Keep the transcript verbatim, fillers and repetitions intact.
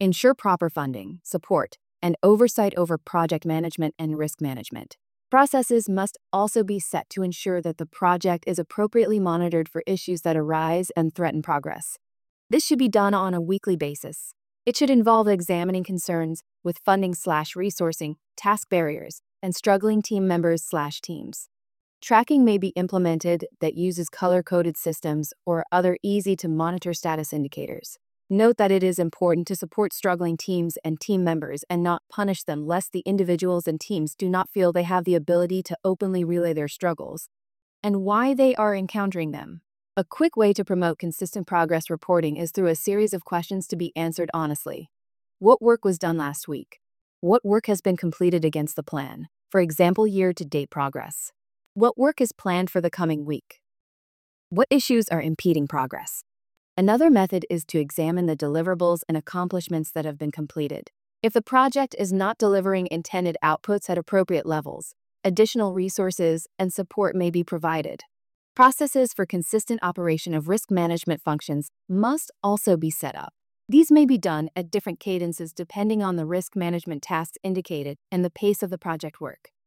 Ensure proper funding, support, and oversight over project management and risk management. Processes must also be set to ensure that the project is appropriately monitored for issues that arise and threaten progress. This should be done on a weekly basis. It should involve examining concerns with funding slash resourcing, task barriers, and struggling team members slash teams. Tracking may be implemented that uses color-coded systems or other easy-to-monitor status indicators. Note that it is important to support struggling teams and team members and not punish them lest the individuals and teams do not feel they have the ability to openly relay their struggles and why they are encountering them. A quick way to promote consistent progress reporting is through a series of questions to be answered honestly. What work was done last week? What work has been completed against the plan? For example, year-to-date progress. What work is planned for the coming week? What issues are impeding progress? Another method is to examine the deliverables and accomplishments that have been completed. If the project is not delivering intended outputs at appropriate levels, additional resources and support may be provided. Processes for consistent operation of risk management functions must also be set up. These may be done at different cadences depending on the risk management tasks indicated and the pace of the project work.